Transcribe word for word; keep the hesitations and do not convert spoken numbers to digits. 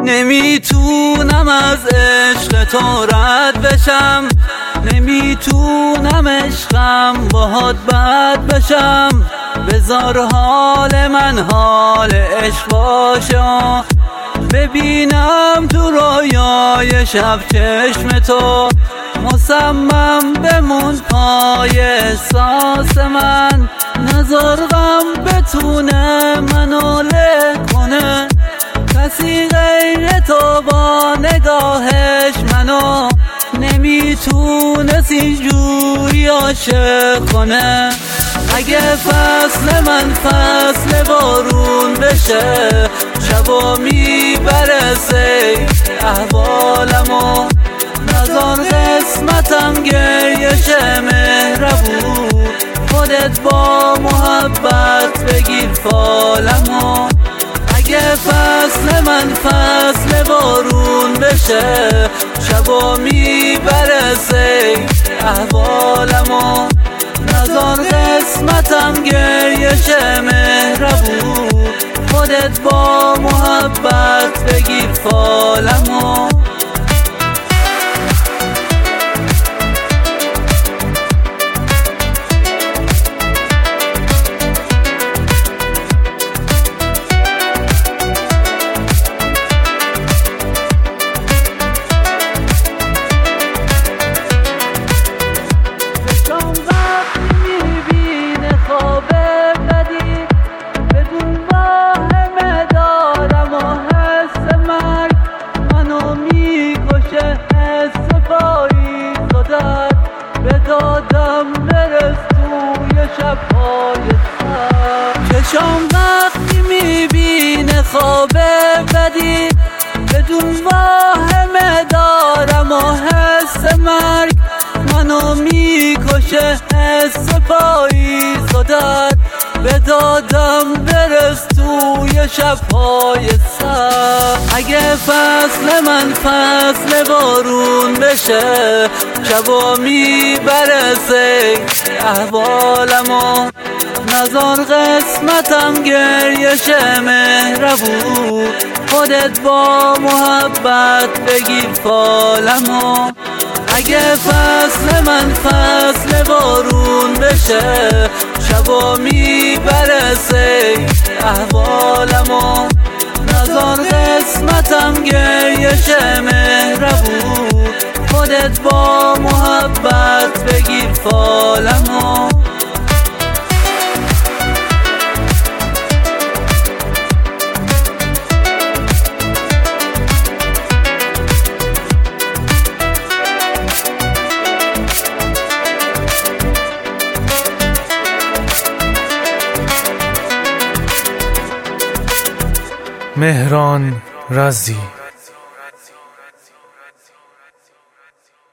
نمیتونم از عشق تو رد بشم، نمیتونم عشقم باهات بد بشم. بذار حال من حال عشق باشه، ببینم تو رویای شب چشم تو. مصمم بمون پای احساس من، نذار غم بتونه منو له کنه. کسی غیر تو با نگاهش منو نمیتونست اینجوری عاشق کنه. اگه فصل من فصل بارون بشه، شبا میبره سیل احوالمو. نذار قسمتم گریش مهربون، خودت با محبت بگیر فالمو. اگه فصل من فصل بارون بشه، شبا میبره سیل احوالمو. نذار قسمتم گریش مهربون، خودت با محبت بگیر فالمو. دادم برس توی شب‌های سر، چشام وقتی میبینه خواب بدی، بدون واهمه دارم و حس مرگ منو میکشه. حس پاییز و درد به دادم برس توی شب‌های سر. اگه فصل من فصل بارون بشه، شبا میبره سیل احوالمو. نذار قسمتم گریش مهربون، خودت با محبت بگیر فالمو. اگه فصل من فصل بارون بشه، شبا میبره سیل احوالمو. نذار قسمتم گریش مهربون، خودت با محبت بگیر فالمو. مهران رزی.